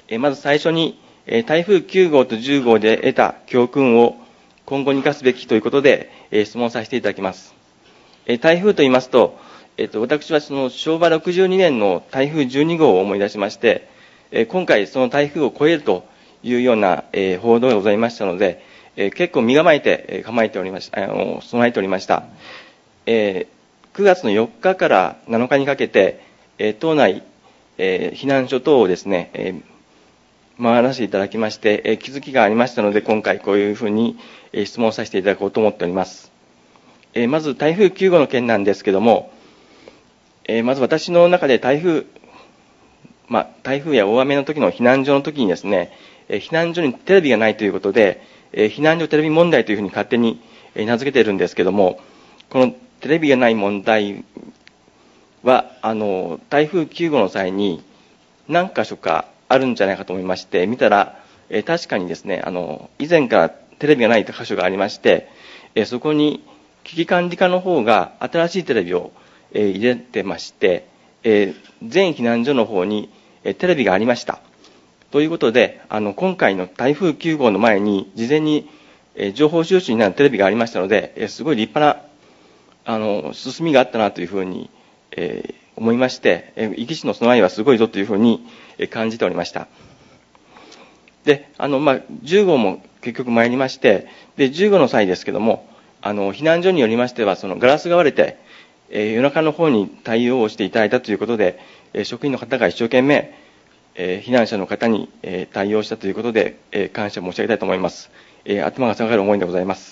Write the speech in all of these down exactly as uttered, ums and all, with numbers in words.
まず最初に、台風きゅう号とじゅう号で得た教訓を今後に生かすべきということで、質問させていただきます。台風と言いますと、私はその昭和ろくじゅうにねんの台風じゅうに号を思い出しまして、今回その台風を超えるというような報道がございましたので、結構身構えて構えておりました、備えておりました。くがつのよっかからなのかにかけて、島内、避難所等をですね、回らせていただきまして、気づきがありましたので、今回こういうふうに質問させていただこうと思っております。まず台風きゅう号の件なんですけども、まず私の中で台風、まあ、台風や大雨の時の避難所の時にですね、避難所にテレビがないということで、避難所テレビ問題というふうに勝手に名付けているんですけども、このテレビがない問題は、あの、台風きゅう号の際に何箇所かあるんじゃないかと思いまして、見たら、確かにですね、あの、以前からテレビがない箇所がありまして、そこに危機管理課の方が新しいテレビを入れてまして、全避難所の方にテレビがありました。ということで、あの、今回の台風きゅう号の前に、事前に情報収集になるテレビがありましたので、すごい立派な、あの、進みがあったなというふうに、えー、思いまして、壱岐市の備えはすごいぞというふうに感じておりました。で、あの、まあ、じゅう号も結局参りまして、で、じゅう号の際ですけども、あの、避難所によりましては、そのガラスが割れて、えー、夜中の方に対応をしていただいたということで、えー、職員の方が一生懸命、えー、避難者の方に、えー、対応したということで、えー、感謝申し上げたいと思います。えー、頭が下がる思いでございます。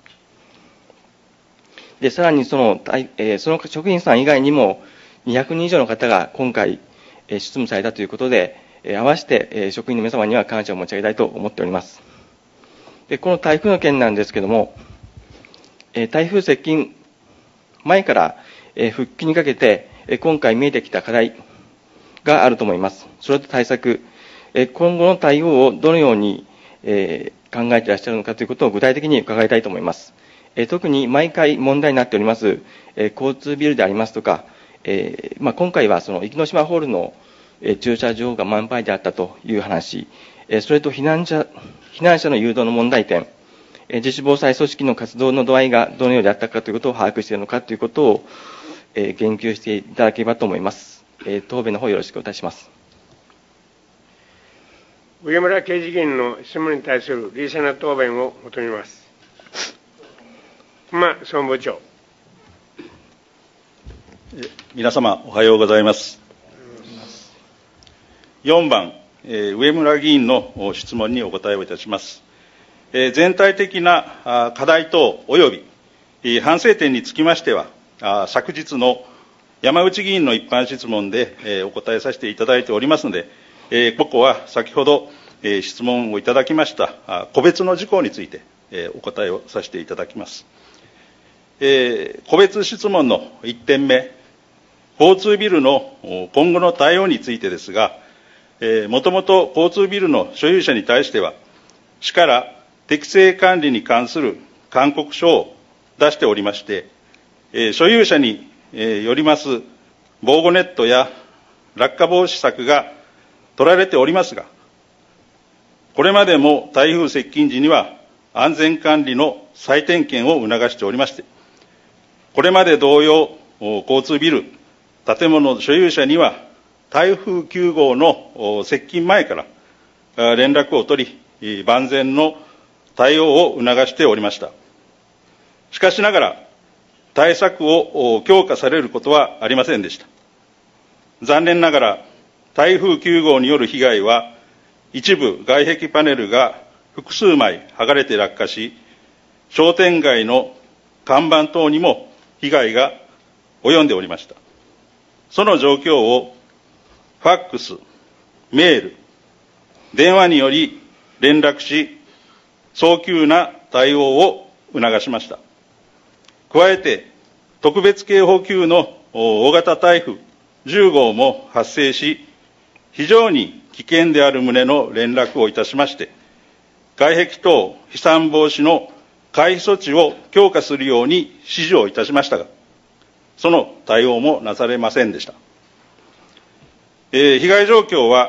で、さらにその、えー、その職員さん以外にもにひゃくにん以上の方が今回、えー、出務されたということで、えー、合わせて、えー、職員の皆様には感謝を申し上げたいと思っております。で、この台風の件なんですけども、えー、台風接近前から、えー、復帰にかけて、えー、今回見えてきた課題があると思います。それと対策、えー、今後の対応をどのように、えー、考えていらっしゃるのかということを具体的に伺いたいと思います。特に毎回問題になっております、えー、交通ビルでありますとか、えーまあ、今回はその生野島ホールの、えー、駐車場が満杯であったという話、えー、それと避難者避難者の誘導の問題点、えー、自主防災組織の活動の度合いがどのようであったかということを把握しているのかということを、えー、言及していただければと思います。えー、答弁の方よろしくお願いします。 上村刑事議員の質問に対する冷静な答弁を求めます。馬総務部長。 皆様おはようございます。よんばん、えー、上村議員の質問にお答えをいたします。えー、全体的な課題等及び、えー、反省点につきましては、あ昨日の山内議員の一般質問で、えー、お答えさせていただいておりますので、えー、ここは先ほど、えー、質問をいただきましたあ個別の事項について、えー、お答えをさせていただきます。えー、個別質問のいってんめ、交通ビルの今後の対応についてですが、えー、もともと交通ビルの所有者に対しては、市から適正管理に関する勧告書を出しておりまして、えー、所有者に、えー、よります防護ネットや落下防止策が取られておりますが、これまでも台風接近時には安全管理の再点検を促しておりまして、これまで同様、交通ビル、建物所有者には、台風きゅう号の接近前から連絡を取り、万全の対応を促しておりました。しかしながら、対策を強化されることはありませんでした。残念ながら、台風きゅう号による被害は、一部外壁パネルが複数枚剥がれて落下し、商店街の看板等にも被害が及んでおりました。その状況をファックス、メール、電話により連絡し、早急な対応を促しました。加えて、特別警報級の大型台風じゅう号も発生し、非常に危険である旨の連絡をいたしまして、外壁等飛散防止の回避措置を強化するように指示をいたしましたが、その対応もなされませんでした。えー、被害状況は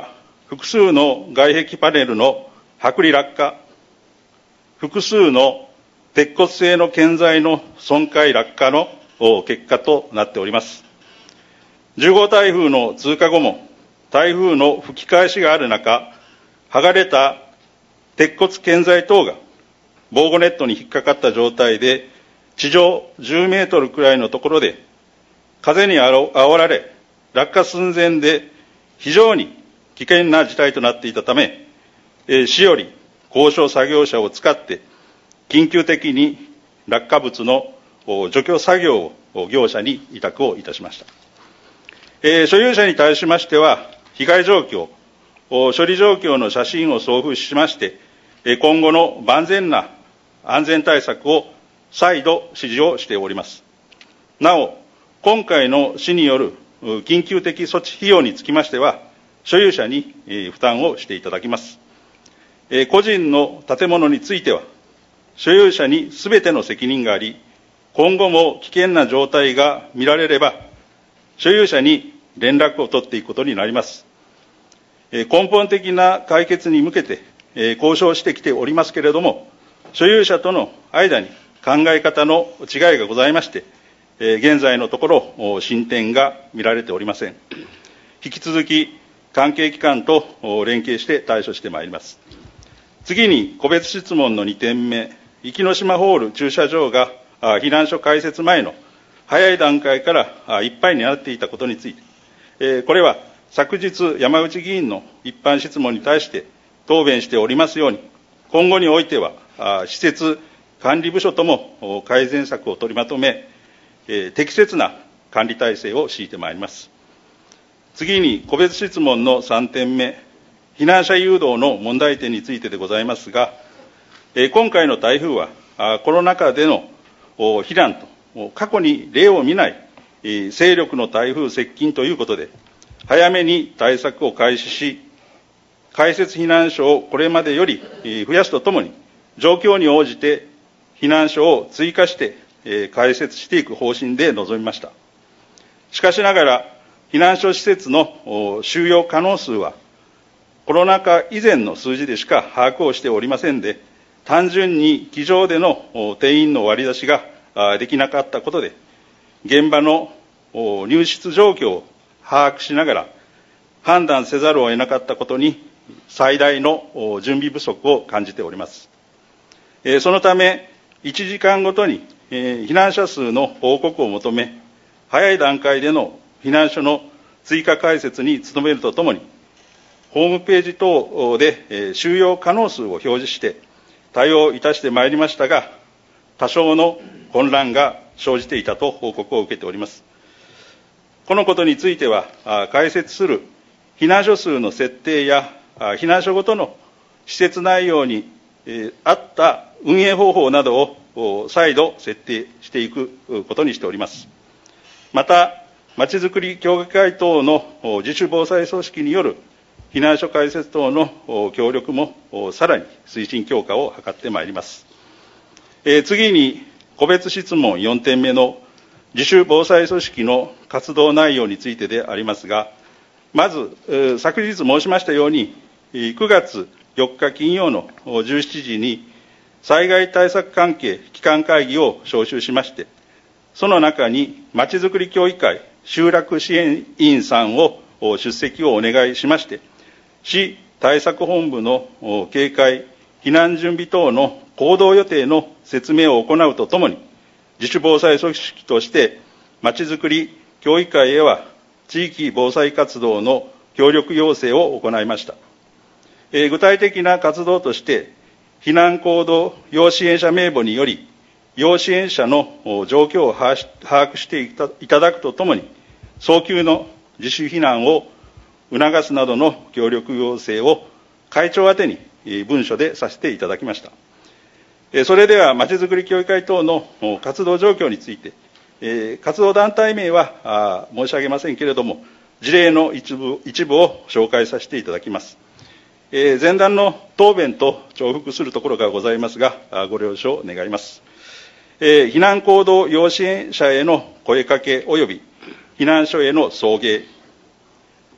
複数の外壁パネルの剥離落下、複数の鉄骨製の建材の損壊落下の結果となっております。じゅうごう台風の通過後も台風の吹き返しがある中、剥がれた鉄骨建材等が防護ネットに引っかかった状態で、地上じゅうメートルくらいのところで風に煽られ落下寸前で非常に危険な事態となっていたため、市より高所作業車を使って緊急的に落下物の除去作業を業者に委託をいたしました。所有者に対しましては、被害状況、処理状況の写真を送付しまして、今後の万全な安全対策を再度指示をしております。なお、今回の市による緊急的措置費用につきましては、所有者に負担をしていただきます。個人の建物については、所有者にすべての責任があり、今後も危険な状態が見られれば、所有者に連絡を取っていくことになります。根本的な解決に向けて交渉してきておりますけれども、所有者との間に考え方の違いがございまして、現在のところ進展が見られておりません。引き続き関係機関と連携して対処してまいります。次に個別質問のにてんめ、壱岐島ホール駐車場が避難所開設前の早い段階からいっぱいになっていたことについて、これは昨日山口議員の一般質問に対して答弁しておりますように、今後においては施設管理部署とも改善策を取りまとめ、適切な管理体制を敷いてまいります。次に個別質問のさんてんめ、避難者誘導の問題点についてでございますが、今回の台風はコロナ禍での避難と過去に例を見ない勢力の台風接近ということで、早めに対策を開始し、開設避難所をこれまでより増やすとともに、状況に応じて避難所を追加して開設していく方針で臨みました。しかしながら、避難所施設の収容可能数は、コロナ禍以前の数字でしか把握をしておりませんで、単純に机上での定員の割り出しができなかったことで、現場の入室状況を把握しながら判断せざるを得なかったことに最大の準備不足を感じております。そのため、いちじかんごとに避難者数の報告を求め、早い段階での避難所の追加開設に努めるとともに、ホームページ等で収容可能数を表示して対応いたしてまいりましたが、多少の混乱が生じていたと報告を受けております。このことについては、開設する避難所数の設定や避難所ごとの施設内容に合った運営方法などを再度設定していくことにしております。また、まちづくり協議会等の自主防災組織による避難所開設等の協力もさらに推進強化を図ってまいります。えー、次に個別質問よんてんめの自主防災組織の活動内容についてでありますが、まず、えー、昨日申しましたように、くがつよっか金曜のじゅうしちじに災害対策関係機関会議を招集しまして、その中にまちづくり協議会集落支援委員さんを出席をお願いしまして、市対策本部の警戒、避難準備等の行動予定の説明を行うとともに、自主防災組織としてまちづくり協議会へは地域防災活動の協力要請を行いました。えー、具体的な活動として、避難行動要支援者名簿により、要支援者の状況を把握していただくとともに、早急の自主避難を促すなどの協力要請を会長宛てに文書でさせていただきました。それでは、まちづくり協議会等の活動状況について、活動団体名は申し上げませんけれども、事例の一部一部を紹介させていただきます。前段の答弁と重複するところがございますが、ご了承願います。避難行動要支援者への声かけ及び避難所への送迎、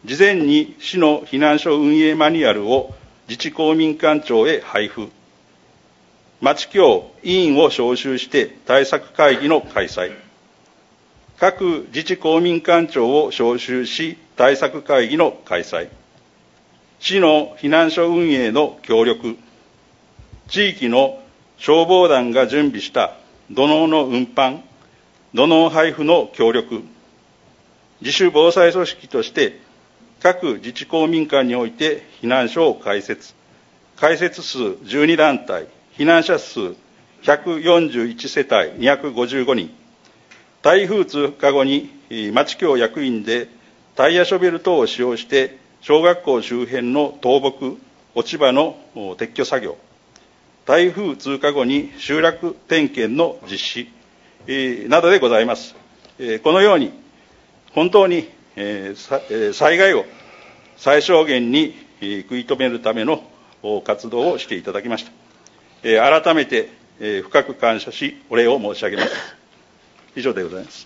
事前に市の避難所運営マニュアルを自治公民館長へ配布、町協委員を招集して対策会議の開催、各自治公民館長を招集し対策会議の開催、市の避難所運営の協力、地域の消防団が準備した土のうの運搬、土のう配布の協力、自主防災組織として各自治公民館において避難所を開設、開設数じゅうにだんたい、避難者数ひゃくよんじゅういちせたいにひゃくごじゅうごにん、台風通過後に町協役員でタイヤショベル等を使用して小学校周辺の倒木、落ち葉の撤去作業、台風通過後に集落点検の実施、えー、などでございます。えー、このように本当に、えー、災害を最小限に食い止めるための活動をしていただきました。えー、改めて、えー、深く感謝しお礼を申し上げます。以上でございます。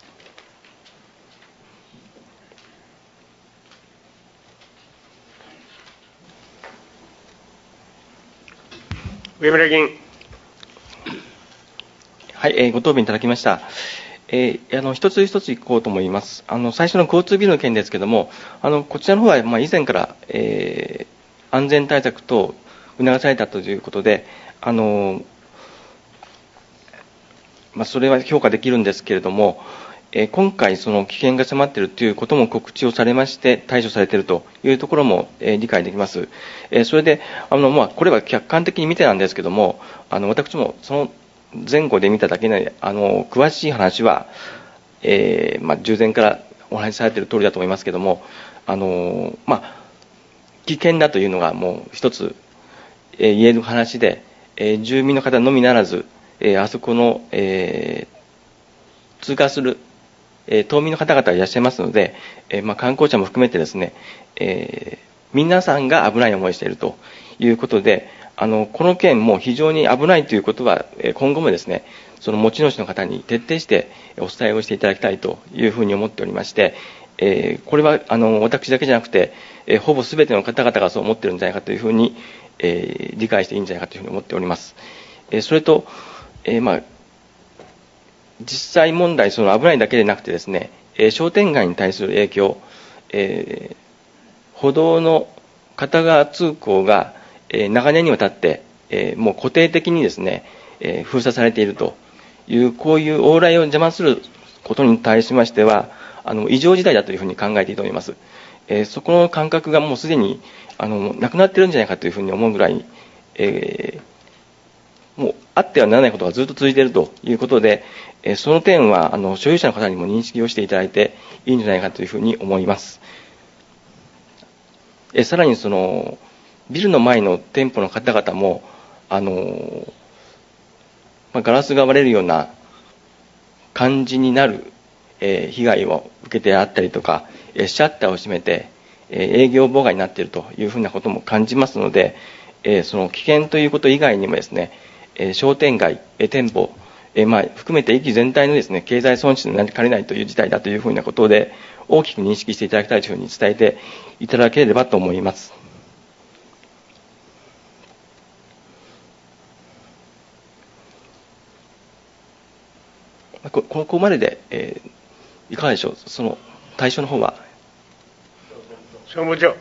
上村議員。 はい、えー、ご答弁いただきました。えー、あの一つ一ついこうと思います。あの最初の交通ビルの件ですけれども、あのこちらの方は、まあ、以前から、えー、安全対策等促されたということで、あの、まあ、それは評価できるんですけれども、えー、今回その危険が迫っているということも告知をされまして対処されているというところも、えー、理解できます。えー、それであの、まあ、これは客観的に見てなんですけれども、あの私もその前後で見ただけであの詳しい話は、えーまあ、従前からお話しされている通りだと思いますけれども、あの、まあ、危険だというのがもう一つ、えー、言える話で、えー、住民の方のみならず、えー、あそこの、えー、通過するえー、島民の方々がいらっしゃいますので、えーまあ、観光者も含めてですね、えー、皆さんが危ない思いをしているということで、あのこの件も非常に危ないということは、えー、今後もですね、その持ち主の方に徹底してお伝えをしていただきたいというふうに思っておりまして、えー、これはあの私だけじゃなくて、えー、ほぼすべての方々がそう思っているんじゃないかというふうに、えー、理解していいんじゃないかというふうに思っております。えー、それと、えーまあ実際問題、その危ないだけでなくてですね、えー、商店街に対する影響、えー、歩道の片側通行が、えー、長年にわたって、えー、もう固定的にですね、えー、封鎖されているという、こういう往来を邪魔することに対しましては、あの異常事態だというふうに考えていいと思います。えー、そこの感覚がもうすでにあのなくなっているんじゃないかというふうに思うぐらい、えー、もうあってはならないことがずっと続いているということで、その点はあの所有者の方にも認識をしていただいていいんじゃないかというふうに思います。えさらにそのビルの前の店舗の方々もあの、まあ、ガラスが割れるような感じになる、えー、被害を受けてあったりとか、えー、シャッターを閉めて、えー、営業妨害になっているというふうなことも感じますので、えー、その危険ということ以外にもですね、えー、商店街、えー、店舗えーまあ、含めて域全体のですね、経済損失になりかねないという事態だというふうなことで、大きく認識していただきたいというふうに伝えていただければと思います。こ, ここまでで、えー、いかがでしょう、その対象の方は。 総務長。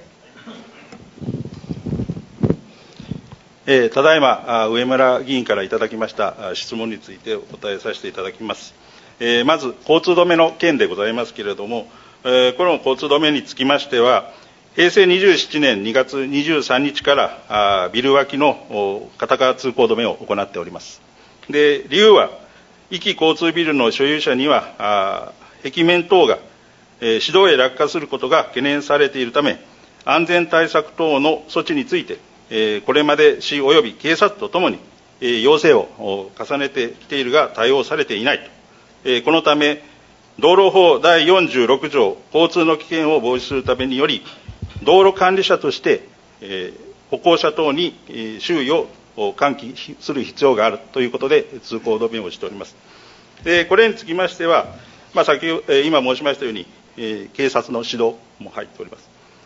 えー、ただいま上村議員からいただきました質問についてお答えさせていただきます。えー、まず交通止めの件でございますけれども、えー、この交通止めにつきましては、へいせいにじゅうななねんにがつにじゅうさんにちからあビル脇の片側通行止めを行っております。で、理由は、壱岐交通ビルの所有者には、あ壁面等が、えー、市道へ落下することが懸念されているため、安全対策等の措置について、これまで市及び警察とともに要請を重ねてきているが対応されていないと。このため、道路法だいよんじゅうろくじょう、交通の危険を防止するためにより、道路管理者として歩行者等に周囲を喚起する必要があるということで通行止めをしております。で、これにつきましては、まあ、先今申しましたように、警察の指導も入っております。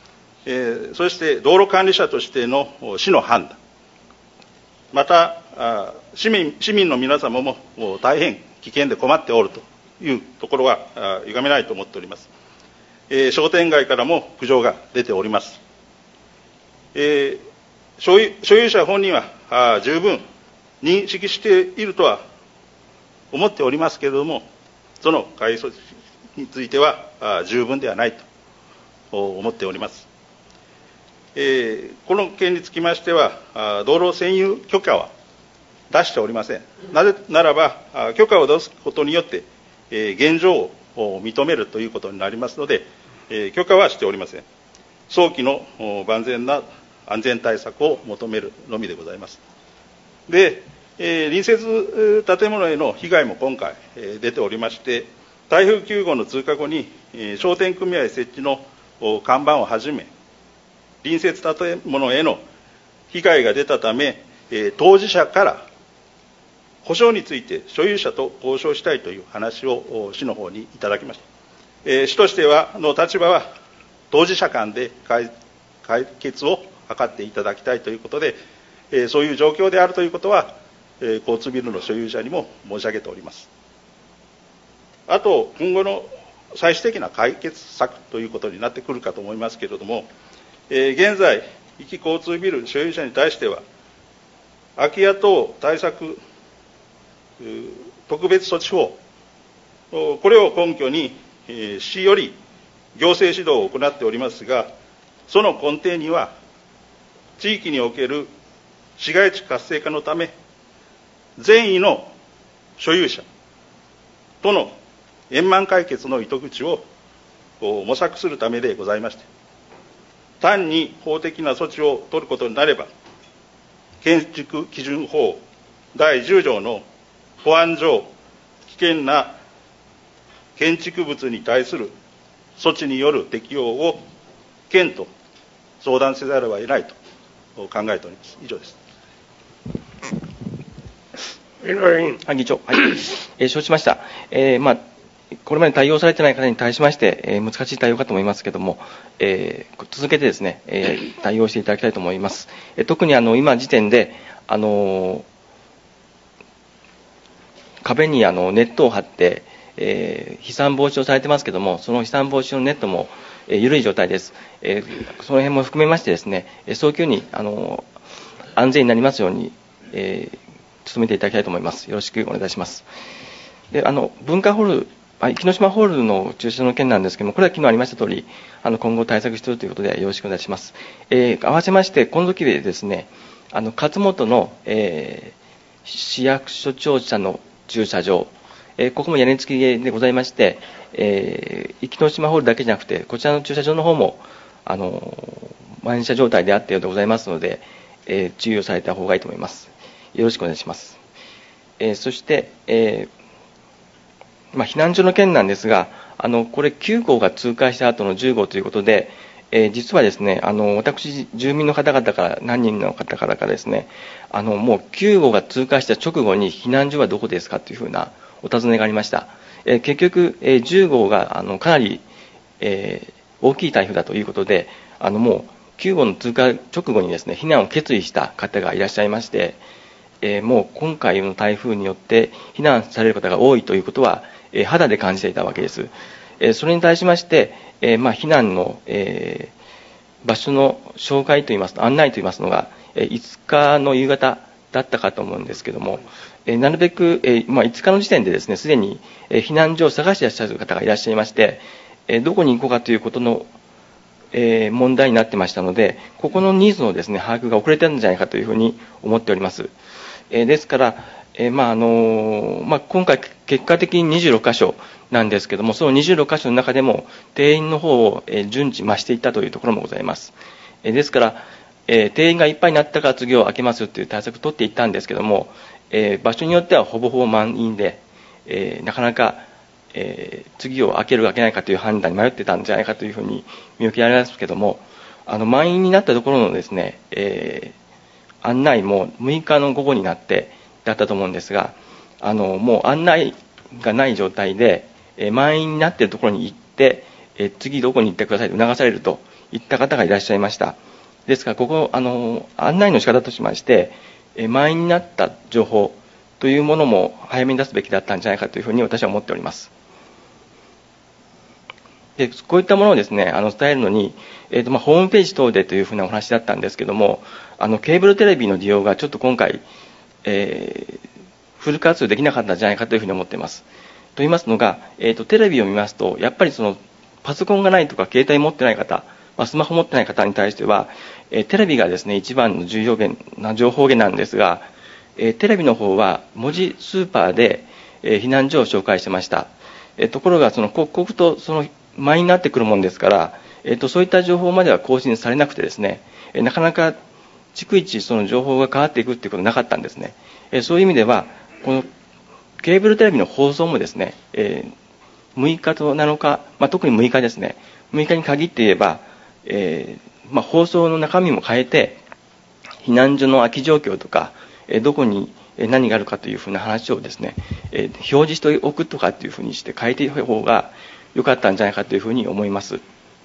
えー、そして道路管理者としての市の判断、また市民、市民の皆様も大変危険で困っておるというところは歪めないと思っております。えー、商店街からも苦情が出ております。えー、所有、所有者本人はあ十分認識しているとは思っておりますけれども、その解措置についてはあ十分ではないと思っております。えー、この件につきましては、あ道路占有許可は出しておりません。なぜならば、あ許可を出すことによって、えー、現状を認めるということになりますので、えー、許可はしておりません。早期の万全な安全対策を求めるのみでございます。で、えー、隣接建物への被害も今回、えー、出ておりまして、台風きゅう号の通過後に、えー、商店組合設置の看板をはじめ、隣接建物への被害が出たため、えー、当事者から補償について所有者と交渉したいという話を市の方にいただきました。えー、市としてはの立場は当事者間で解決を図っていただきたいということで、えー、そういう状況であるということは、えー、交通ビルの所有者にも申し上げております。あと今後の最終的な解決策ということになってくるかと思いますけれども、えー、現在壱岐交通ビル所有者に対しては空き家等対策特別措置法、これを根拠に、えー、市より行政指導を行っておりますが、その根底には地域における市街地活性化のため善意の所有者との円満解決の糸口を模索するためでございまして、単に法的な措置を取ることになれば、建築基準法だいじゅう条の保安上危険な建築物に対する措置による適用を県と相談せざるを得ないと考えております。以上です。 はい、議長。はい。えー、承知しました。えー、まあ、これまで対応されていない方に対しまして、えー、難しい対応かと思いますけれども、えー、続けてですね、えー、対応していただきたいと思います。えー、特にあの、今時点で、あのー、壁にあの、ネットを張って、えー、飛散防止をされてますけれども、その飛散防止のネットも、えー、緩い状態です。えー、その辺も含めましてですね、早急に、あのー、安全になりますように、えー、努めていただきたいと思います。よろしくお願いします。で、あの、文化ホール、壱岐島ホールの駐車場の件なんですけれども、これは昨日ありました通り、あの、今後対策しているということでよろしくお願いします。えー、合わせまして、この時でですね、あの、勝本の、えー、市役所庁舎の駐車場、えー、ここも屋根付きでございまして、えー、壱岐島ホールだけじゃなくて、こちらの駐車場の方も、あの、満車状態であったようでございますので、えー、注意をされた方がいいと思います。よろしくお願いします。えー、そして、えーまあ、避難所の件なんですが、あのこれきゅう号が通過した後のじゅう号ということで、えー、実はですね、あの私、住民の方々から、何人の方からかですね、あのもうきゅう号が通過した直後に避難所はどこですかというふうなお尋ねがありました。えー、結局、えー、じゅう号があのかなり、えー、大きい台風だということで、あのもうきゅう号の通過直後にですね、避難を決意した方がいらっしゃいまして、えー、もう今回の台風によって避難される方が多いということは、えー、肌で感じていたわけです。えー、それに対しまして、えーまあ、避難の、えー、場所の紹介といいますと、案内といいますのが、えー、いつかの夕方だったかと思うんですけれども、えー、なるべく、えーまあ、いつかの時点でですね、すでに、えー、避難所を探していらっしゃる方がいらっしゃいまして、えー、どこに行こうかということの、えー、問題になってましたので、ここのニーズのですね、把握が遅れているんじゃないかというふうに思っております。えー、ですから、えーまああのまあ、今回、結果的ににじゅうろく箇所なんですけれども、そのにじゅうろく箇所の中でも、定員の方を、えー、順次増していったというところもございます。えー、ですから、えー、定員がいっぱいになったから次を開けますという対策を取っていったんですけれども、えー、場所によってはほぼほぼ満員で、えー、なかなか、えー、次を開けるか開けないかという判断に迷ってたんじゃないかというふうに見受けられますけれども、あの満員になったところのですね、えー案内もむいかの午後になってだったと思うんですが、あのもう案内がない状態で、えー、満員になっているところに行って、えー、次どこに行ってくださいと促されると言った方がいらっしゃいました。ですから、ここ、あの、案内の仕方としまして、え満員になった情報というものも早めに出すべきだったんじゃないかというふうに私は思っております。でこういったものをですね、あの伝えるのに、えーとまあ、ホームページ等でというふうなお話だったんですけども、あのケーブルテレビの利用がちょっと今回、えー、フル活用できなかったんじゃないかというふうに思っています。と言いますのが、えーと、テレビを見ますと、やっぱりそのパソコンがないとか携帯持ってない方、まあ、スマホ持ってない方に対しては、えー、テレビがですね、一番の重要源な情報源なんですが、えー、テレビの方は文字スーパーで、えー、避難所を紹介してました。えー、ところが、その刻々とその満員になってくるものですから、えー、とそういった情報までは更新されなくてですね、えー、なかなか逐一その情報が変わっていくということはなかったんですね。えー、そういう意味では、このケーブルテレビの放送もですね、えー、むいかとなのか、まあ、特にむいかですね、むいかに限って言えば、えーまあ、放送の中身も変えて、避難所の空き状況とか、えー、どこに何があるかというふうな話をですね、えー、表示しておくとかっていうふうにして変えていく方が良かったんじゃないかというふうに思います。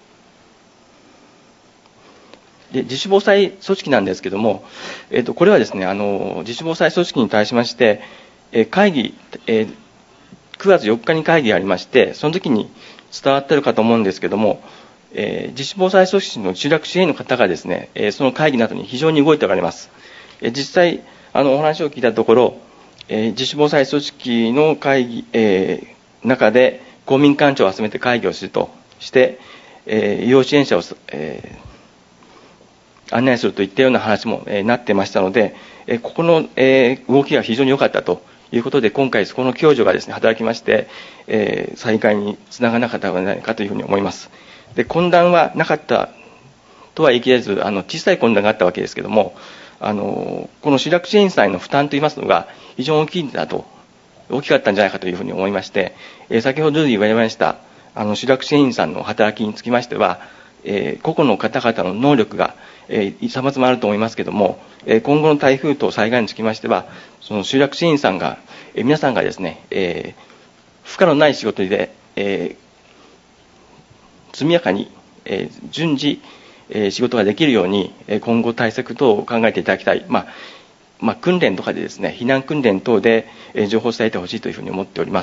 で自主防災組織なんですけども、えー、とこれはですね、あの自主防災組織に対しまして、えー、会議、えー、くがつよっかに会議がありまして、その時に伝わっているかと思うんですけども、えー、自主防災組織の集落支援の方がですね、えー、その会議などに非常に動いておられます。えー、実際あのお話を聞いたところ、えー、自主防災組織の会議、えー、中で公民館長を集めて会議をするとして、えー、要支援者を、えー、案内するといったような話も、えー、なってましたので、えー、ここの、えー、動きが非常に良かったということで、今回そこの共助がですね、働きまして、えー、再開につながらなかったのではないかというふうに思います。で、混乱はなかったとは言い切れず、あの小さい混乱があったわけですけれども、あのこの集落支援祭の負担といいますのが非常に大きいんだと、大きかったんじゃないかというふうに思いまして、えー、先ほど言われましたあの集落支援員さんの働きにつきましては、えー、個々の方々の能力が、えー、様々あると思いますけれども、えー、今後の台風と災害につきましては、その集落支援員さんが、えー、皆さんがですね、えー、負荷のない仕事で、えー、速やかに、えー、順次、えー、仕事ができるように、えー、今後対策等を考えていただきたい。まあまあ、訓練とかでですね、避難訓練等で、えー、情報を伝えてほしいというふうに思っております。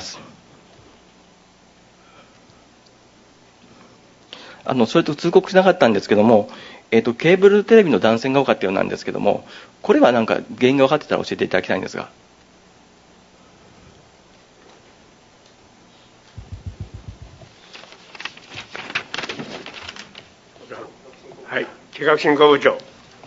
あのそれと通告しなかったんですけども、えーと、ケーブルテレビの断線が多かったようなんですけども、これは何か原因が分かってたら教えていただきたいんですが。 はい、企画振興部長。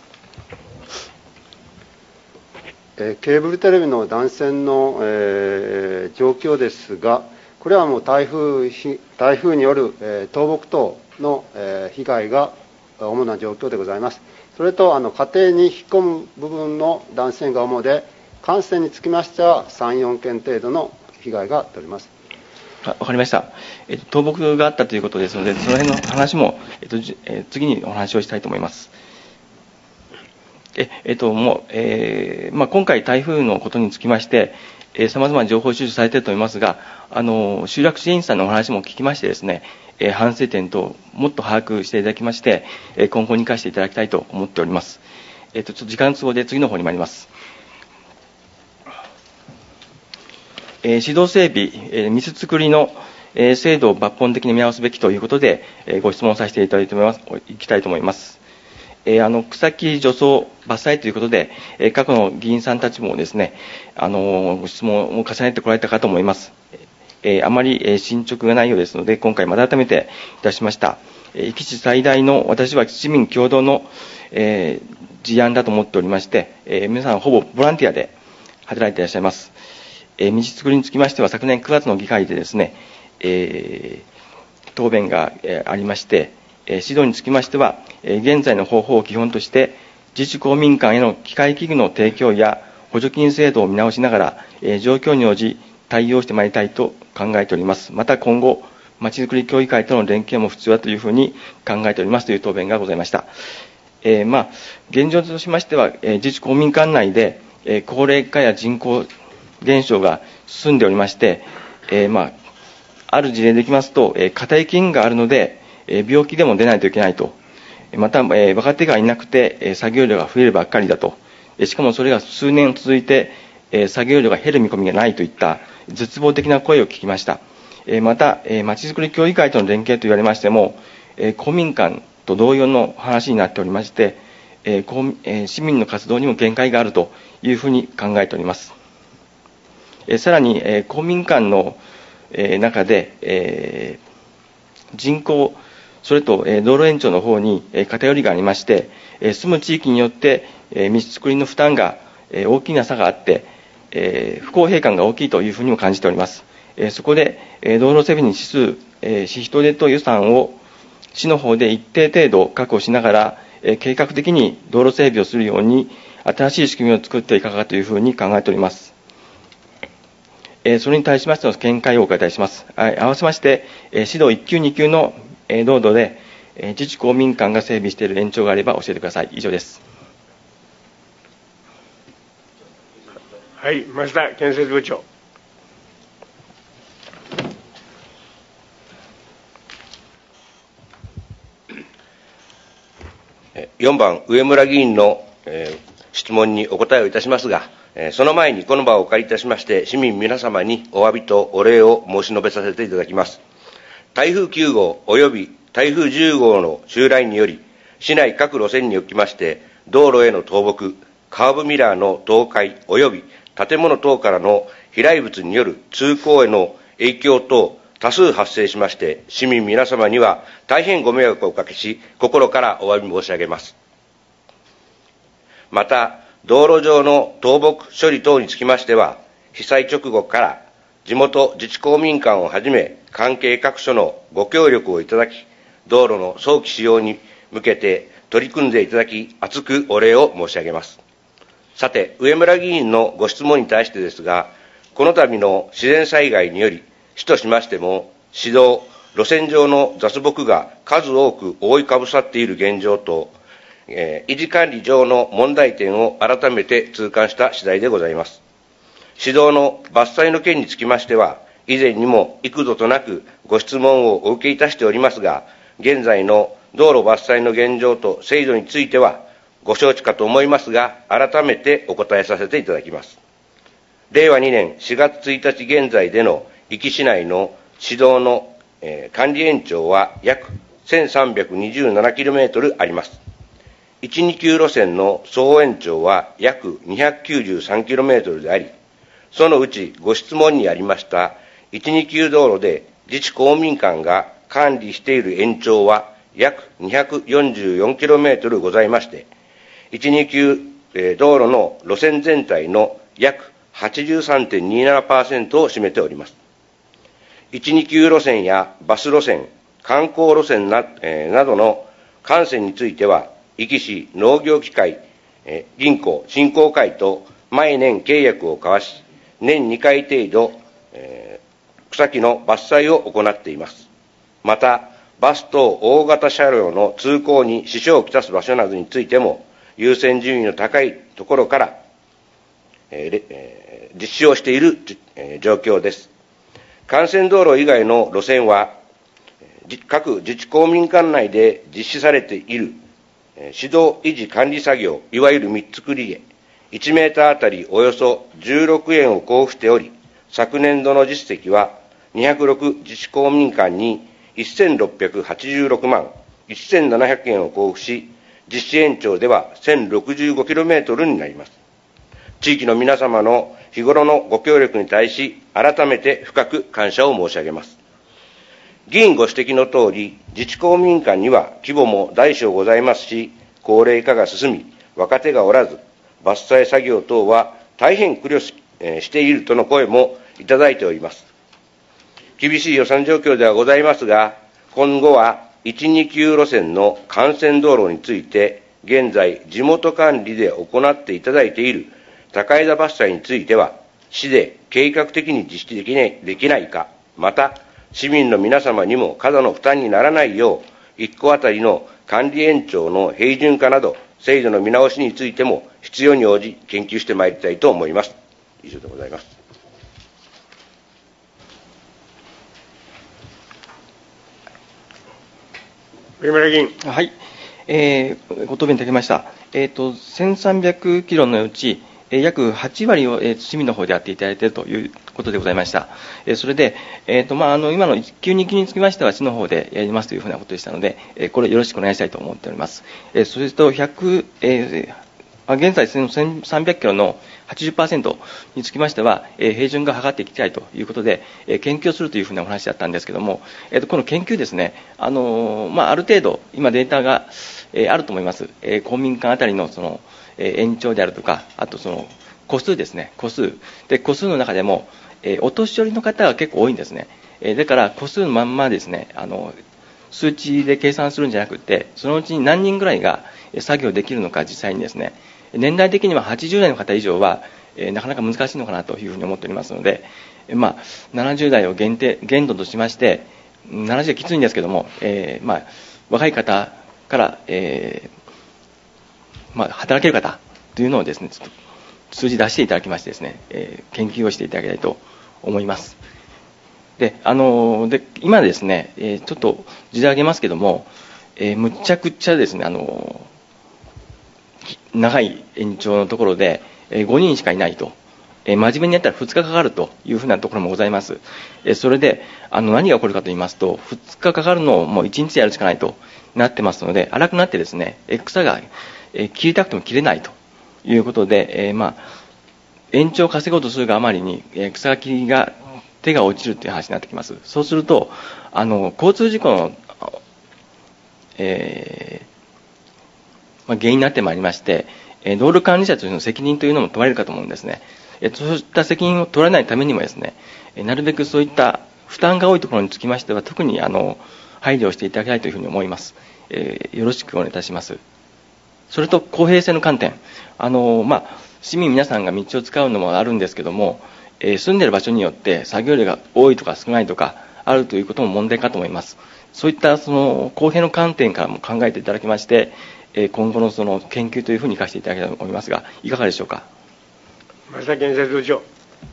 えー、ケーブルテレビの断線の、えー、状況ですが、これはもう台風、台風による、えー、倒木等の、えー、被害が主な状況でございます。それとあの家庭に引っ込む部分の断線が主で、幹線につきましてはさん、よんけん程度の被害が出ております。 わかりました。えっと、倒木があったということですので、その辺の話も、えっとえー、次にお話をしたいと思います。ええっともうえーまあ、今回、台風のことにつきまして、さまざまな情報収集されていると思いますが、あの集落支援員さんのお話も聞きましてですね、えー、反省点等もっと把握していただきまして、えー、今後に生かしていただきたいと思っております。えっと、ちょっと時間都合で次の方に参ります。えー、指導整備、えー、ミス作りの、えー、制度を抜本的に見直すべきということで、えー、ご質問させていただいていきたいと思います。えー、あの草木除草伐採ということで、えー、過去の議員さんたちもですね、あのご質問を重ねてこられたかと思います。えー、あまり、えー、進捗がないようですので、今回また改めていたしました。えー、基地最大の私は市民共同の、えー、事案だと思っておりまして、えー、皆さんほぼボランティアで働いていらっしゃいます。えー、道作りにつきましては、昨年くがつの議会でですね、えー、答弁が、えー、ありまして、えー、指導につきましては、えー、現在の方法を基本として、自治公民館への機械器具の提供や補助金制度を見直しながら、えー、状況に応じ対応してまいりたいと考えております。また今後、まちづくり協議会との連携も必要だというふうに考えておりますという答弁がございました。えー、まあ、現状としましては、えー、自治公民館内で、えー、高齢化や人口減少が進んでおりまして、えー、まあ、ある事例でいきますと、えー、堅い菌があるので、えー、病気でも出ないといけないとまた、えー、若手がいなくて、えー、作業量が増えるばっかりだと、しかもそれが数年続いて、えー、作業量が減る見込みがないといった絶望的な声を聞きました。えー、また、えー、まちづくり協議会との連携と言われましても、えー、公民館と同様の話になっておりまして、えー公えー、市民の活動にも限界があるというふうに考えております。えー、さらに、えー、公民館の、えー、中で、えー、人口、それと、えー、道路延長の方に、えー、偏りがありまして、えー、住む地域によって、えー、道づくりの負担が、えー、大きな差があって、えー、不公平感が大きいというふうにも感じております。えー、そこで、えー、道路整備に資数、えー、市人手と予算を市の方で一定程度確保しながら、えー、計画的に道路整備をするように、新しい仕組みを作っていかがかというふうに考えております。えー、それに対しましての見解をお伺いいたします。はい、合わせまして、えー、市道いっ級に級の、えー、道路で、えー、自治公民館が整備している延長があれば教えてください。以上です。 はい、増田建設部長。 よんばん、上村議員の、えー、質問にお答えをいたしますが、えー、その前にこの場をお借りいたしまして、市民皆様にお詫びとお礼を申し述べさせていただきます。台風きゅう号及び台風じゅう号の襲来により、市内各路線におきまして、道路への倒木、カーブミラーの倒壊及び建物等からの飛来物による通行への影響等、多数発生しまして、市民皆様には大変ご迷惑をおかけし、心からお詫び申し上げます。また、道路上の倒木処理等につきましては、被災直後から地元自治公民館をはじめ、関係各所のご協力をいただき、道路の早期使用に向けて取り組んでいただき、厚くお礼を申し上げます。さて、上村議員のご質問に対してですが、この度の自然災害により、市としましても、市道、路線上の雑木が数多く覆いかぶさっている現状と、えー、維持管理上の問題点を改めて痛感した次第でございます。市道の伐採の件につきましては、以前にも幾度となくご質問をお受けいたしておりますが、現在の道路伐採の現状と制度については、ご承知かと思いますが、改めてお答えさせていただきます。れいわにねんしがつついたち現在での壱岐市内の市道の、えー、管理延長は約 せんさんびゃくにじゅうななキロメートル あります。いち、に級路線の総延長は約 にひゃくきゅうじゅうさんキロメートル であり、そのうちご質問にありましたいち、に級道路で自治公民館が管理している延長は約 にひゃくよんじゅうよんキロメートル ございまして、いち、に級、えー、道路の路線全体の約 はちじゅうさんてんにじゅうななパーセント を占めております。いち、に級路線やバス路線、観光路線 な,、えー、などの幹線については、壱岐市農業機械、えー、銀行振興会と毎年契約を交わし、年にかい程度、えー、草木の伐採を行っています。また、バス等大型車両の通行に支障をきたす場所などについても、優先順位の高いところから、えーえー、実施をしている、えー、状況です。幹線道路以外の路線は、各自治公民館内で実施されている、市道維持管理作業、いわゆる三つくりへ、いちメーターあたりおよそじゅうろくえんを交付しており、昨年度の実績はにひゃくろく自治公民館にせんろっぴゃくはちじゅうろくまんせんななひゃくえんを交付し、実施延長では せんろくじゅうごキロメートル になります。地域の皆様の日頃のご協力に対し、改めて深く感謝を申し上げます。議員ご指摘のとおり、自治公民館には規模も大小ございますし、高齢化が進み、若手がおらず、伐採作業等は大変苦慮し、えー、しているとの声もいただいております。厳しい予算状況ではございますが、今後はいち、に級路線の幹線道路について、現在地元管理で行っていただいている高枝伐採については、市で計画的に実施できない、できないか、また、市民の皆様にも過度の負担にならないよう、いっこあたりの管理延長の平準化など、制度の見直しについても必要に応じ研究してまいりたいと思います。以上でございます。 上村議員。 はい。 えー、ご答弁いただきました。えっ、ー、と、せんさんびゃくキロのうち、えー、約はち割を、えー、市民の方でやっていただいているということでございました。えー、それで、えっ、ー、と、まあ、あの、今のいっ級、に級につきましては、市の方でやりますというふうなことでしたので、えー、これよろしくお願いしたいと思っております。えー、それと、ひゃく、えー、現在、せんさんびゃくキロの はちじゅっパーセント につきましては、えー、平準が測っていきたいということで、えー、研究をするというふうなお話だったんですけれども、えー、とこの研究ですね、あのーまあ、ある程度、今データが、えー、あると思います。えー、公民館あたりのその、えー、延長であるとか、あとその個数ですね、個数。で、個数の中でも、えー、お年寄りの方が結構多いんですね。えー、だから個数のまんまですね、あの、数値で計算するんじゃなくて、そのうちに何人ぐらいが作業できるのか実際にですね、年代的にははちじゅう代の方以上は、えー、なかなか難しいのかなというふうに思っておりますので、えー、まあ、ななじゅう代を限定、限度としまして、ななじゅう代きついんですけども、えー、まあ、若い方から、えー、まあ、働ける方というのをですね、ちょっと数字出していただきましてですね、えー、研究をしていただきたいと思います。で、あのー、で、今ですね、えー、ちょっと図で挙げますけども、えー、むちゃくちゃですね、あのー、長い延長のところで、えー、ごにんしかいないと。えー、真面目にやったらふつかかかるというふうなところもございます。えー、それで、あの、何が起こるかと言いますと、ふつかかかるのをもういちにちやるしかないとなってますので、荒くなってですね、えー、草が、えー、切りたくても切れないということで、えー、まあ、延長を稼ごうとするがあまりに、えー、草切りが、手が落ちるという話になってきます。そうすると、あの、交通事故の、えー、まあ、原因になってまいりまして、えー、道路管理者としての責任というのも問われるかと思うんですね。えー、そういった責任を取らないためにもですね、えー、なるべくそういった負担が多いところにつきましては、特にあの配慮をしていただきたいというふうに思います。えー、よろしくお願いいたします。それと公平性の観点、あの、まあ、市民皆さんが道を使うのもあるんですけども、えー、住んでいる場所によって作業量が多いとか少ないとかあるということも問題かと思います。そういったその公平の観点からも考えていただきまして、今後のその研究というふうに生かしていただきたいと思いますが、いかがでしょうか。 増田建設部長。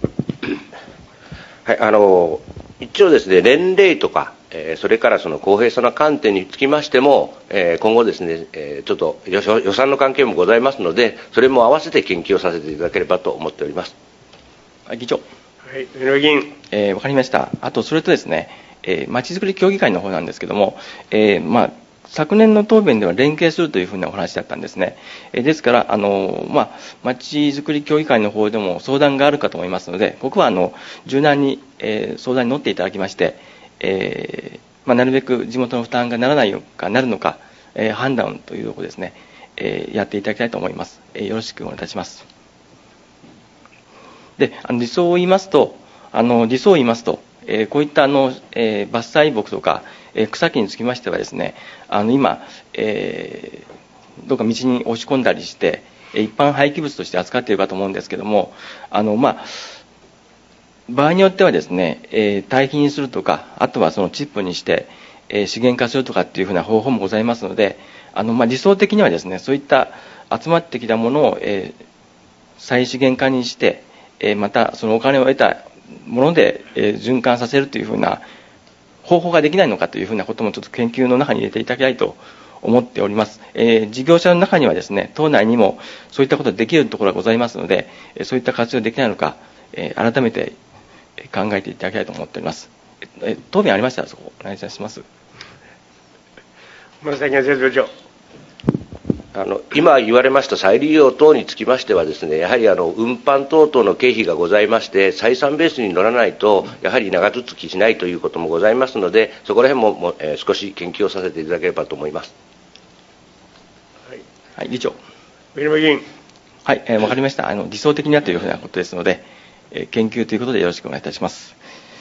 はい、あの一応ですね、年齢とか、えー、それからその公平さの観点につきましても、えー、今後ですね、えー、ちょっと予算の関係もございますので、それも合わせて研究をさせていただければと思っております。 はい、議長。 はい、井上議員。 えー、わかりました。あと、それとですね、えー、まちづくり協議会の方なんですけども、えー、まあ、昨年の答弁では連携するというふうなお話だったんですね。えですから、あの、まあ、まちづくり協議会の方でも相談があるかと思いますので、僕はあの、柔軟に、えー、相談に乗っていただきまして、えー、まあ、なるべく地元の負担がならないのか、なるのか、えー、判断というところですね、えー、やっていただきたいと思います。えー、よろしくお願いいたします。で、あの理想を言いますと、あの、理想を言いますと、えー、こういったあの、えー、伐採木とか、えー、草木につきましてはですね、あの今、えー、どうか道に押し込んだりして、一般廃棄物として扱っているかと思うんですけども、あの、まあ、場合によってはですね、えー、堆肥にするとか、あとはそのチップにして、えー、資源化するとかっていうふうな方法もございますので、あの、まあ、理想的にはですね、そういった集まってきたものを、えー、再資源化にして、えー、またそのお金を得たもので、えー、循環させるというふうな方法ができないのかというふうなこともちょっと研究の中に入れていただきたいと思っております。えー、事業者の中にはですね、党内にもそういったことができるところがございますので、えー、そういった活用できないのか、えー、改めて考えていただきたいと思っております。えー、答弁ありましたらそこお願いいたします。 増田建設部長。 あの今言われました再利用等につきましてはですね、やはりあの運搬等々の経費がございまして、採算ベースに乗らないとやはり長続きしないということもございますので、そこら辺もも、えー、少し研究をさせていただければと思います。 はい、はい、議長。 上沼議員。 はい、えー、わかりました。あの理想的なというふうなことですので、えー、研究ということでよろしくお願いいたします。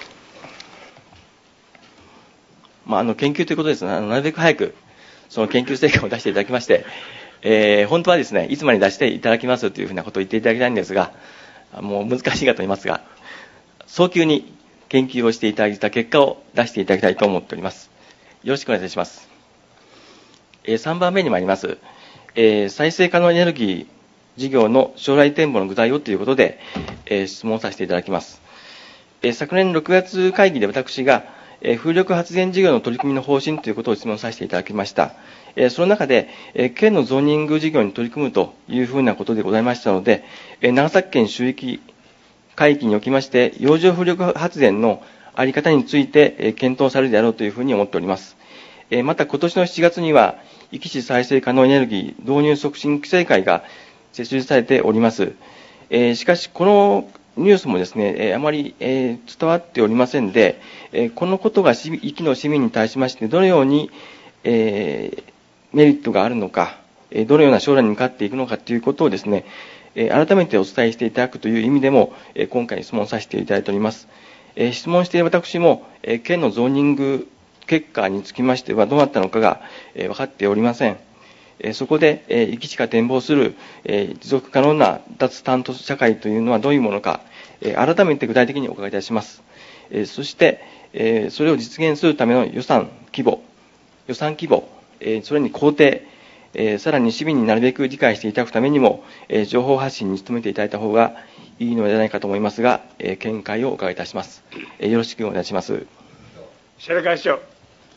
まあ、あの研究ということですので、なるべく早くその研究成果を出していただきまして、えー、本当はですね、いつまで出していただきますというふうなことを言っていただきたいんですが、もう難しいかと思いますが、早急に研究をしていただいた結果を出していただきたいと思っております。よろしくお願いいたします。えー、さんばんめに参ります。えー、再生可能エネルギー事業の将来展望の具体をということで、えー、質問させていただきます。えー、昨年ろくがつ会議で私が、えー、風力発電事業の取り組みの方針ということを質問させていただきました。 その中で、県のゾーニング事業に取り組むというふうなことでございましたので、長崎県周域海域におきまして、洋上風力発電のあり方について検討されるであろうというふうに思っております。また、今年のしちがつには、壱岐市再生可能エネルギー導入促進規制会が設立されております。しかし、このニュースもですね、あまり伝わっておりませんで、このことが壱岐の市民に対しまして、どのようにメリットがあるのか、どのような将来に向かっていくのかということをですね、改めてお伝えしていただくという意味でも、今回質問させていただいております。質問している私も、県のゾーニング結果につきましてはどうなったのかが分かっておりません。そこで、壱岐市が展望する持続可能な脱炭素社会というのはどういうものか、改めて具体的にお伺いいたします。そして、それを実現するための予算規模、予算規模、それに工程、さらに市民になるべく理解していただくためにも、情報発信に努めていただいた方がいいのではないかと思いますが、見解をお伺いいたします。よろしくお願いします。 石原会長。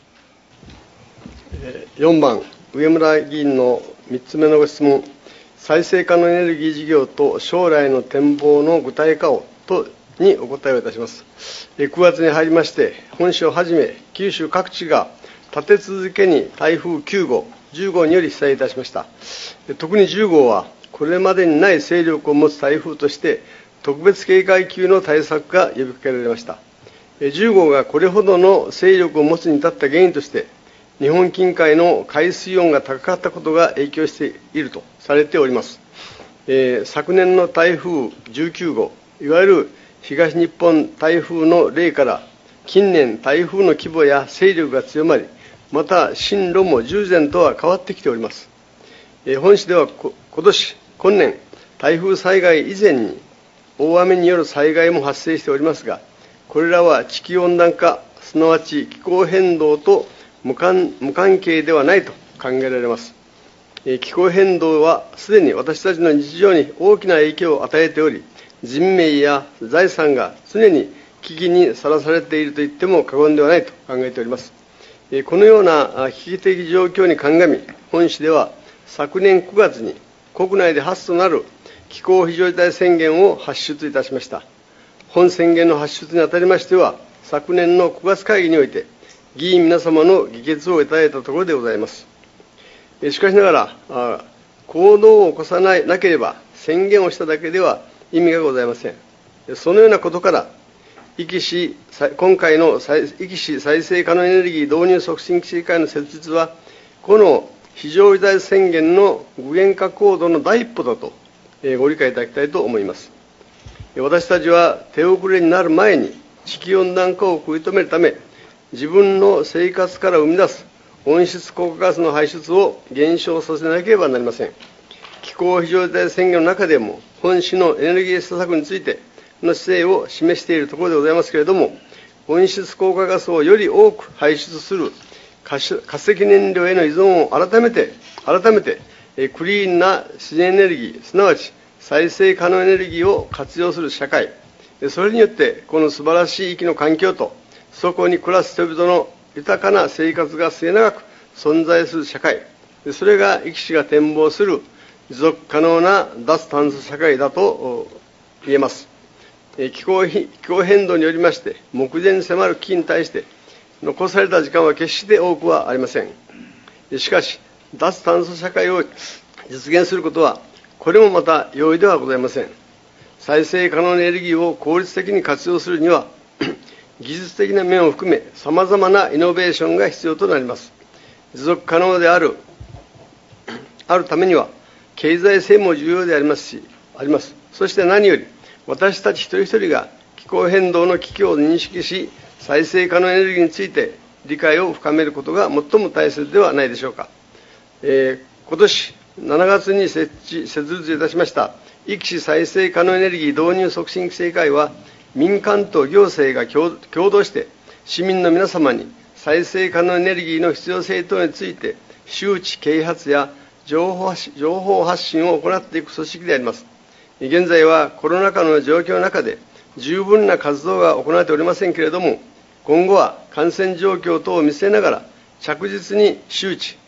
よんばん、上村議員のみっつめのご質問、再生可能エネルギー事業と将来の展望の具体化をとにお答えをいたします。くがつに入りまして、本市をはじめ、九州各地が立て続けに台風きゅうごう、じゅうごうにより被災いたしました。特にじゅうごうは、これまでにない勢力を持つ台風として、特別警戒級の対策が呼びかけられました。じゅうごうがこれほどの勢力を持つに至った原因として、日本近海の海水温が高かったことが影響しているとされております。えー、昨年の台風じゅうきゅうごう、いわゆる東日本台風の例から、近年台風の規模や勢力が強まり、また進路も従前とは変わってきております。えー、本市ではこ今年、今年、台風災害以前に大雨による災害も発生しておりますが、これらは地球温暖化、すなわち気候変動と無関、無関係ではないと考えられます。気候変動はすでに私たちの日常に大きな影響を与えており、人命や財産が常に危機にさらされていると言っても過言ではないと考えております。このような危機的状況に鑑み、本市では昨年くがつに国内で初となる気候非常事態宣言を発出いたしました。本宣言の発出にあたりましては、昨年のくがつ会議において、議員皆様の議決をいただいたところでございます。しかしながら、行動を起こさないなければ、宣言をしただけでは意味がございません。そのようなことから、壱岐市、今回の壱岐市再生可能エネルギー導入促進規制会の設立は、この非常事態宣言の具現化行動の第一歩だとご理解いただきたいと思います。私たちは手遅れになる前に地球温暖化を食い止めるため、自分の生活から生み出す温室効果ガスの排出を減少させなければなりません。気候非常事態宣言の中でも、本市のエネルギー施策についての姿勢を示しているところでございますけれども、温室効果ガスをより多く排出する化石燃料への依存を改めて、改めてクリーンな自然エネルギー、すなわち再生可能エネルギーを活用する社会、それによってこの素晴らしい域の環境と、そこに暮らす人々の豊かな生活が末永く存在する社会、それが壱岐市が展望する持続可能な脱炭素社会だと言えます。気候、気候変動によりまして、目前に迫る危機に対して、残された時間は決して多くはありません。しかし、脱炭素社会を実現することは、これもまた容易ではございません。再生可能なエネルギーを効率的に活用するには、技術的な面を含め、さまざまなイノベーションが必要となります。持続可能である、あるためには、経済性も重要でありますし、あります。そして何より、私たち一人一人が気候変動の危機を認識し、再生可能エネルギーについて理解を深めることが最も大切ではないでしょうか。えー、今年しちがつに設置、設立いたしました、壱岐市再生可能エネルギー導入促進規制会は、民間と行政が共同して、市民の皆様に再生可能エネルギーの必要性等について、周知啓発や情報情報発信を行っていく組織であります。現在はコロナ禍の状況の中で、十分な活動が行われておりませんけれども、今後は感染状況等を見据えながら、着実に周知、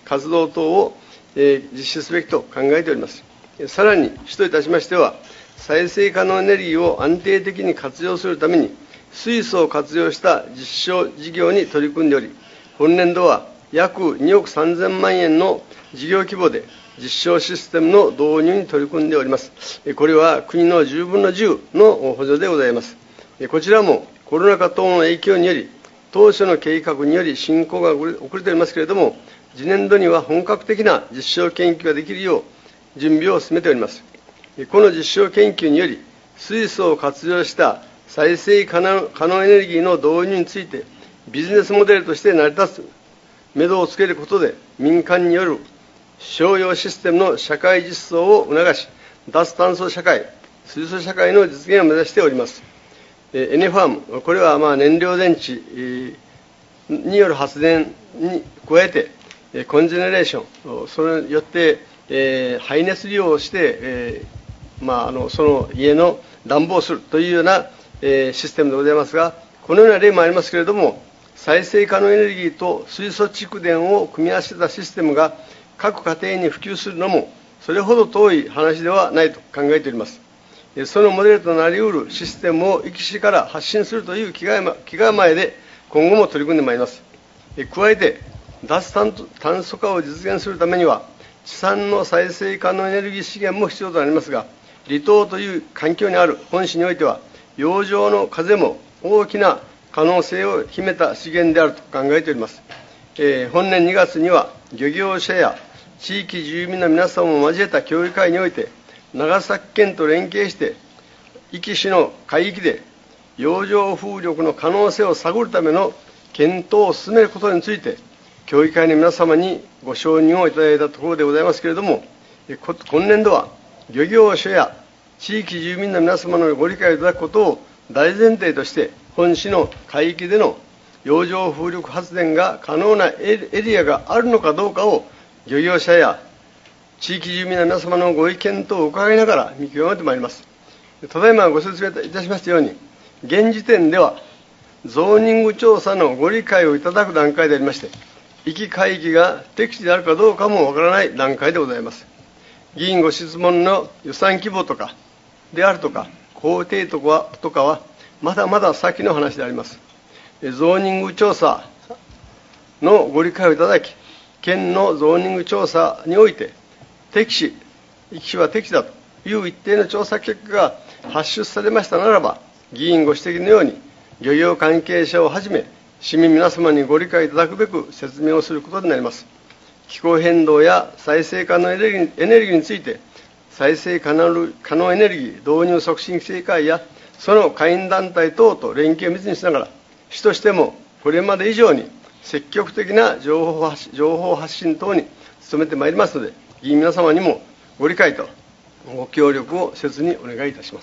活動等を、えー、実施すべきと考えております。さらに、主といたしましては、再生可能エネルギーを安定的に活用するために、水素を活用した実証事業に取り組んでおり、本年度は約におくさんぜんまんえんの事業規模で実証システムの導入に取り組んでおります。これは国のじゅうぶんのじゅうの補助でございます。こちらもコロナ禍等の影響により、当初の計画により進行が遅れておりますけれども、次年度には本格的な実証研究ができるよう準備を進めております。この実証研究により、水素を活用した再生可能エネルギーの導入について、ビジネスモデルとして成り立つ目処をつけることで、民間による商用システムの社会実装を促し、脱炭素社会、水素社会の実現を目指しております。エネファーム、これはまあ燃料電池による発電に加えて、コンジェネレーション、それによって、えー、排熱利用をして、えーまあ、あのその家の暖房をするというような、えー、システムでございますが、このような例もありますけれども、再生可能エネルギーと水素蓄電を組み合わせたシステムが各家庭に普及するのも、それほど遠い話ではないと考えております。そのモデルとなりうるシステムを壱岐市から発信するという気構えで、今後も取り組んでまいります。加えて、脱炭素化を実現するためには、地産の再生可能エネルギー資源も必要となりますが、離島という環境にある本市においては、洋上の風も大きな可能性を秘めた資源であると考えております。えー、本年にがつには、漁業者や地域住民の皆様を交えた協議会において、長崎県と連携して、壱岐市の海域で洋上風力の可能性を探るための検討を進めることについて、協議会の皆様にご承認をいただいたところでございますけれども、今年度は漁業者や地域住民の皆様のご理解をいただくことを大前提として、本市の海域での洋上風力発電が可能なエリアがあるのかどうかを、漁業者や地域住民の皆様のご意見等を伺いながら見極めてまいります。ただいまご説明いたしましたように、現時点ではゾーニング調査のご理解をいただく段階でありまして、壱岐海域が適地であるかどうかもわからない段階でございます。議員ご質問の予算規模とかであるとか、工程とかとかは、まだまだ先の話であります。ゾーニング調査のご理解をいただき、県のゾーニング調査において、適地、壱岐市は適地だという一定の調査結果が発出されましたならば、議員ご指摘のように、漁業関係者をはじめ、市民皆様にご理解いただくべく説明をすることになります。気候変動や再生可能エネルギー、エネルギーについて、再生可能エネルギー導入促進規制会や、その会員団体等と連携を密にしながら、市としてもこれまで以上に積極的な情報発情報発信等に努めてまいりますので、議員皆様にもご理解とご協力を切にお願いいたします。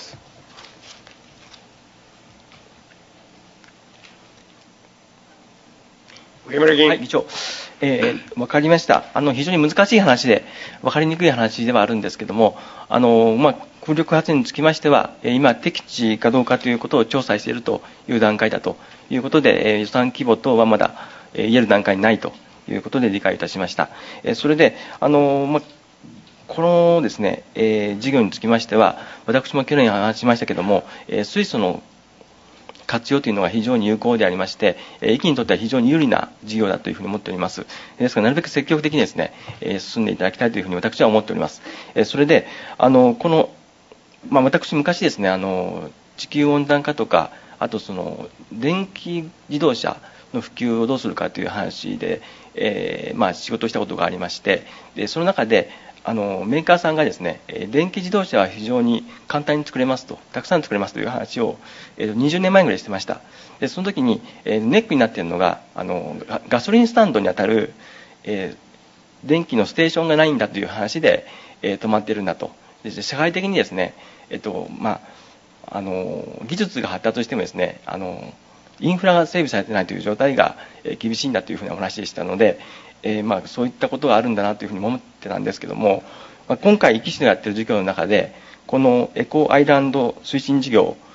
上村議員。 はい、議長。えー、わかりました。あの、非常に難しい話で、わかりにくい話ではあるんですけども、あの、まあ、風力発電につきましては、今、適地かどうかということを調査しているという段階だということで、予算規模等はまだ言える段階にないということで理解いたしました。それで、あの、まあ、このですね、えー、事業につきましては、私も去年話しましたけれども、えー、水素の活用というのが非常に有効でありまして、壱岐にとっては非常に有利な事業だというふうに思っております。ですから、なるべく積極的にですね、えー、進んでいただきたいというふうに私は思っております。えー、それで、あの、この、まあ、私、昔ですね、あの、地球温暖化とか、あとその、電気自動車の普及をどうするかという話で、えー、まあ、仕事をしたことがありまして、で、その中で、あのメーカーさんがですね、電気自動車は非常に簡単に作れますと、たくさん作れますという話を、えー、にじゅうねんまえぐらいしてました。で、その時に、えー、ネックになっているのが、あのガソリンスタンドにあたる、えー、電気のステーションがないんだという話で、えー、止まっているんだと。で、社会的にですね、えっとまあ、あの技術が発達してもですね、あのインフラが整備されていないという状態が、えー、厳しいんだというふうなお話でしたので、えーまあ、そういったことがあるんだなというふうに思ってたんですけども、まあ、今回壱岐市のやっている事業の中で、このエコアイランド推進事業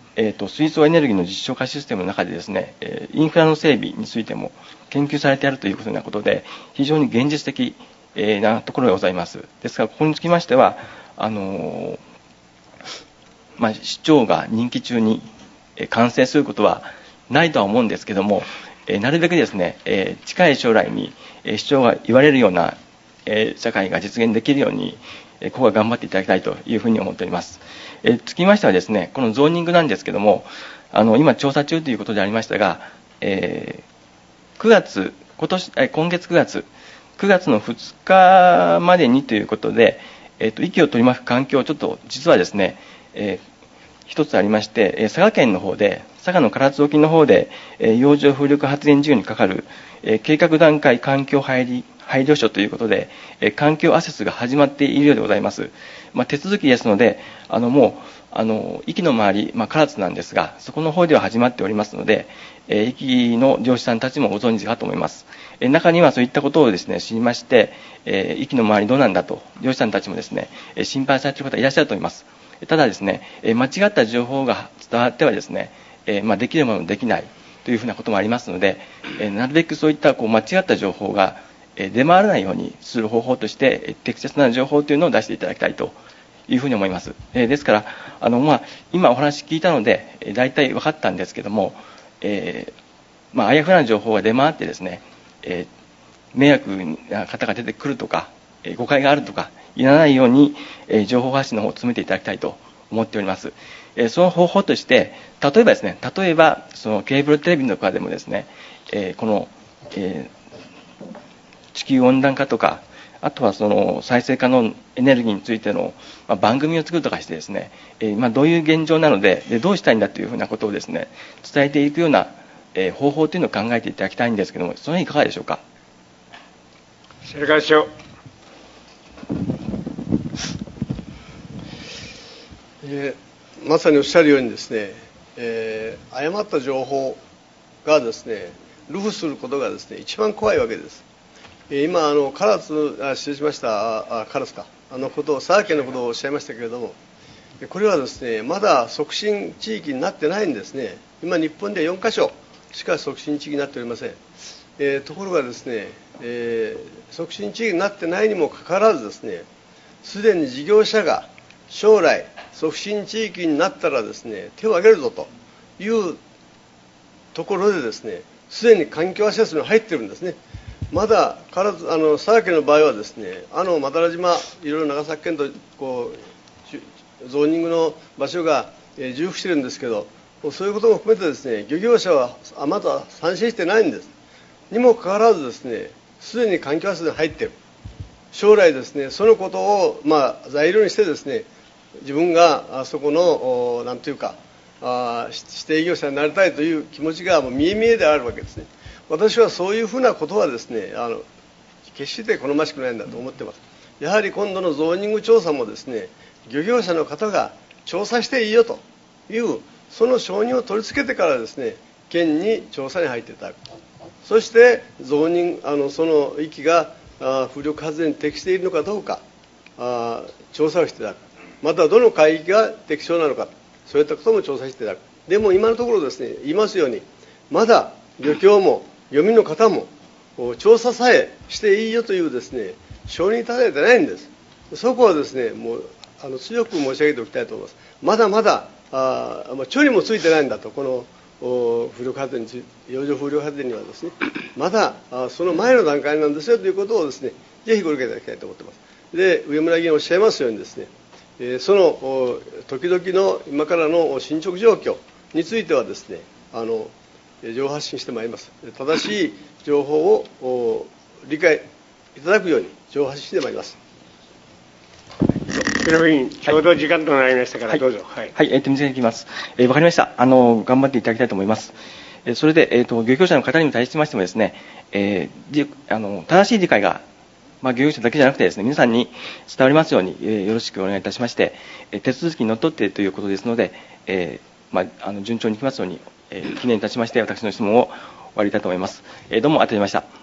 えーと、水素エネルギーの実証化システムの中でですね、えー、インフラの整備についても研究されているということなことで、非常に現実的、えー、なところがございます。ですから、ここにつきましては、あのーまあ、市長が任期中に完成することはないとは思うんですけども、えー、なるべくですね、えー、近い将来に、えー、市長が言われるような、えー、社会が実現できるように、えー、ここは頑張っていただきたいというふうに思っております。えー、つきましてはですね、このゾーニングなんですけども、あの今調査中ということでありましたが、えー、くがつ、今年、えー、今月くがつ、くがつのふつかまでにということで、えーと、息を取り巻く環境、ちょっと実はですね、えー一つありまして、佐賀県の方で、佐賀の唐津沖の方で、洋上風力発電事業にかかる計画段階環境配慮配慮書ということで、環境アセスが始まっているようでございます。まあ、手続きですので、あのもう、あの壱岐の周り、まあ、唐津なんですが、そこの方では始まっておりますので、壱岐の漁師さんたちもご存知かと思います。中にはそういったことをですね、知りまして、壱岐の周りどうなんだと、漁師さんたちもですね、心配されている方いらっしゃると思います。ただですね、間違った情報が伝わってはですね、まあ、できるものもできないというふうなこともありますので、なるべくそういったこう間違った情報が出回らないようにする方法として、適切な情報というのを出していただきたいというふうに思います。ですから、あのまあ、今お話聞いたので、大体分かったんですけども、えーまあ、あやふやな情報が出回ってですね、えー、迷惑な方が出てくるとか、誤解があるとか、いらないように、えー、情報発信の方を進めていただきたいと思っております。えー、その方法として、例えばですね、例えばそのケーブルテレビの中でもですね、えー、この、えー、地球温暖化とか、あとはその再生可能エネルギーについての、まあ、番組を作るとかしてですね、えーまあ、どういう現状なので、でどうしたいんだというふうなことをですね、伝えていくような、えー、方法というのを考えていただきたいんですけども、その辺いかがでしょうか。 世界省えー、まさにおっしゃるようにですね、えー、誤った情報がですね、流布することがですね、一番怖いわけです。えー、今あの唐津あ失礼しましたあ唐津かあのことを佐賀県のことをおっしゃいましたけれども、これはですね、まだ促進地域になってないんですね。今日本でよんかしょしか促進地域になっておりません。えー、ところがですね、えー、促進地域になってないにもかかわらずですね、すでに事業者が将来促進地域になったらですね、手を挙げるぞというところでですね、すでに環境アセスに入っているんですね。まだ唐津あの佐賀県の場合はですね、あの斑良島、いろいろ長崎県とこうゾーニングの場所が、えー、重複しているんですけど、そういうことも含めてですね、漁業者はまだ参進してないんです。にもかかわらずですね、すでに環境アセスに入っている。将来ですね、そのことを、まあ、材料にしてですね、自分があそこのなんというかあ指定業者になりたいという気持ちがもう見え見えであるわけですね。私はそういうふうなことはですね、あの決して好ましくないんだと思っています。やはり今度のゾーニング調査もですね、漁業者の方が調査していいよというその承認を取り付けてからですね、県に調査に入っていただく。そしてゾーニングあのその域があ風力発電に適しているのかどうかあ調査をしていただく。またどの海域が適正なのか、そういったことも調査していただく。でも今のところですね、言いますように、まだ漁協も漁民の方も調査さえしていいよというですね、承認いただいてないんです。そこはですね、もうあの強く申し上げておきたいと思います。まだまだあ、まあ、距離もついてないんだと、この風力発電について、洋上風力発電にはですね、まだあその前の段階なんですよということをですね、ぜひご理解いただきたいと思っています。で、上村議員おっしゃいますようにですね、その時々の今からの進捗状況についてはですね、あの情報発信してまいります。正しい情報を理解いただくように情報発信してまいります。 木野議員、ちょうど時間となりましたから、はい、どうぞ。はい、 はい、えっと、短くいきます。えー、わかりました。あの、頑張っていただきたいと思います。えー、それで、えっと、漁業者の方に対しましてもですね、えー、あの、正しい理解がまあ、漁業者だけじゃなくてですね、皆さんに伝わりますように、えー、よろしくお願いいたしまして、えー、手続きにのっとっているということですので、えーまあ、あの順調にいきますように、えー、記念いたしまして、私の質問を終わりたいと思います。えー、どうもありがとうございました。